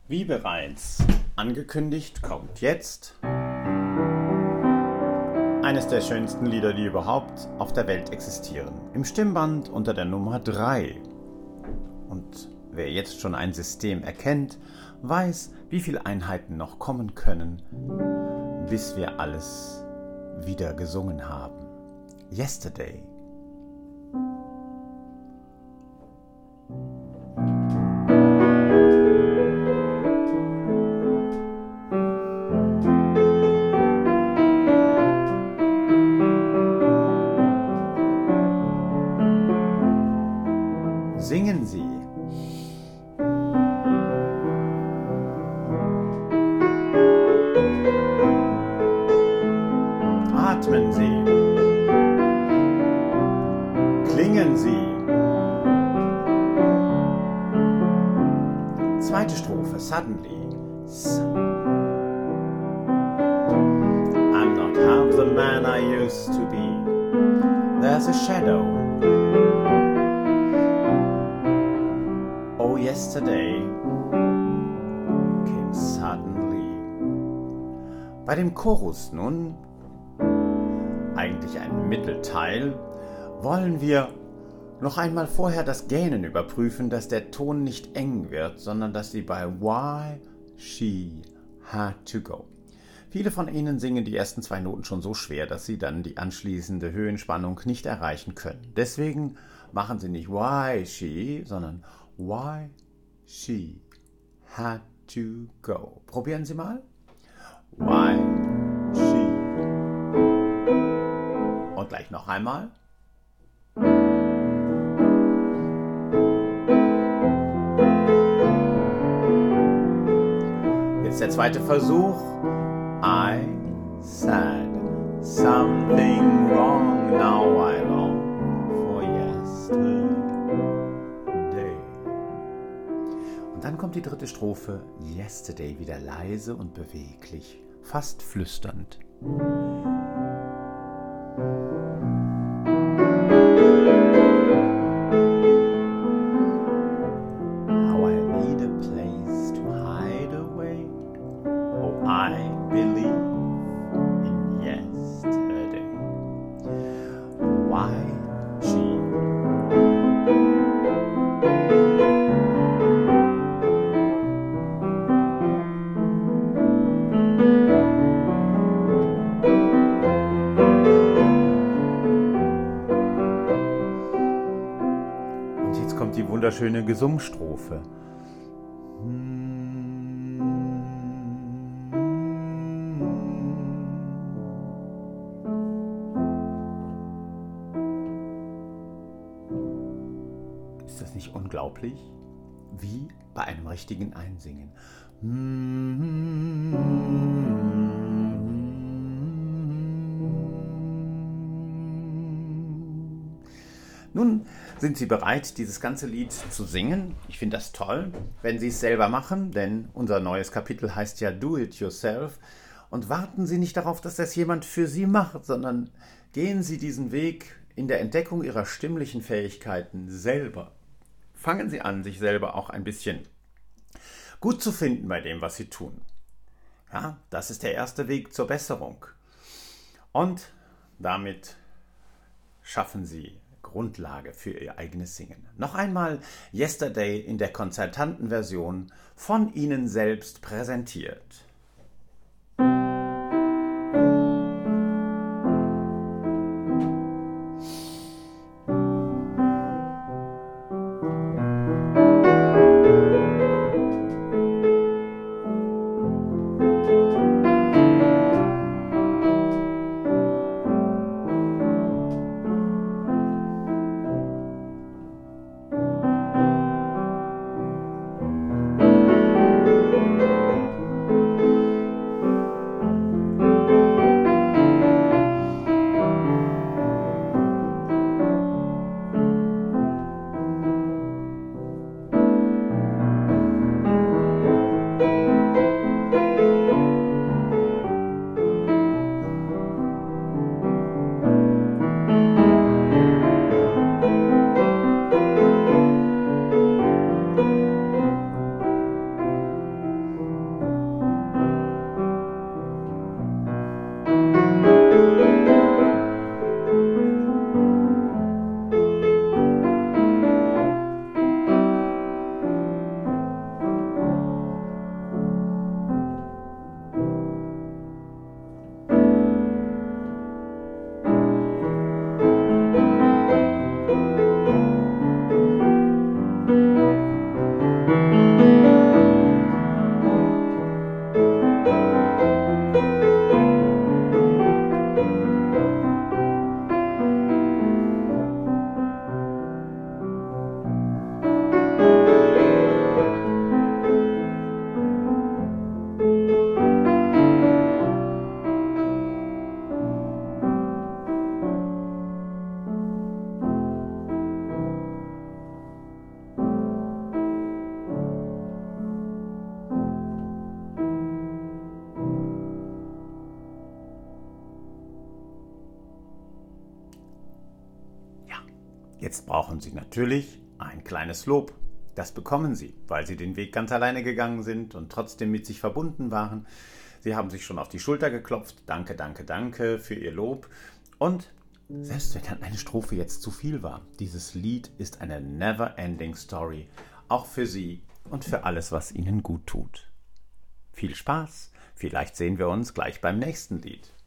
Wie bereits angekündigt, kommt jetzt eines der schönsten Lieder, die überhaupt auf der Welt existieren. Im Stimmband unter der Nummer 3. Und wer jetzt schon ein System erkennt, weiß, wie viele Einheiten noch kommen können, bis wir alles wieder gesungen haben. Yesterday. Singen Sie. Atmen Sie. Klingen Sie. Zweite Strophe, suddenly. I'm not half the man I used to be. There's a shadow. Oh, yesterday came suddenly. Bei dem Chorus nun, eigentlich ein Mittelteil, wollen wir noch einmal vorher das Gähnen überprüfen, dass der Ton nicht eng wird, sondern dass sie bei Why she had to go. Viele von Ihnen singen die ersten 2 Noten schon so schwer, dass sie dann die anschließende Höhenspannung nicht erreichen können. Deswegen machen Sie nicht Why she, sondern Why she had to go. Probieren Sie mal. Why she. Und gleich noch einmal. Jetzt der zweite Versuch. I said something wrong, now I long for yesterday. Und dann kommt die dritte Strophe, Yesterday, wieder leise und beweglich, fast flüsternd. How I need a place to hide away. Oh, I believe in yesterday. Why she? Und jetzt kommt die wunderschöne Gesumstrophe. Ist das nicht unglaublich? Wie bei einem richtigen Einsingen. Nun sind Sie bereit, dieses ganze Lied zu singen. Ich finde das toll, wenn Sie es selber machen, denn unser neues Kapitel heißt ja Do It Yourself. Und warten Sie nicht darauf, dass das jemand für Sie macht, sondern gehen Sie diesen Weg in der Entdeckung Ihrer stimmlichen Fähigkeiten selber. Fangen Sie an, sich selber auch ein bisschen gut zu finden bei dem, was Sie tun. Ja, das ist der erste Weg zur Besserung. Und damit schaffen Sie Grundlage für Ihr eigenes Singen. Noch einmal Yesterday in der konzertanten Version von Ihnen selbst präsentiert. Jetzt brauchen Sie natürlich ein kleines Lob. Das bekommen Sie, weil Sie den Weg ganz alleine gegangen sind und trotzdem mit sich verbunden waren. Sie haben sich schon auf die Schulter geklopft. Danke, danke, danke für Ihr Lob. Und selbst wenn dann eine Strophe jetzt zu viel war, dieses Lied ist eine never-ending Story, auch für Sie und für alles, was Ihnen gut tut. Viel Spaß! Vielleicht sehen wir uns gleich beim nächsten Lied.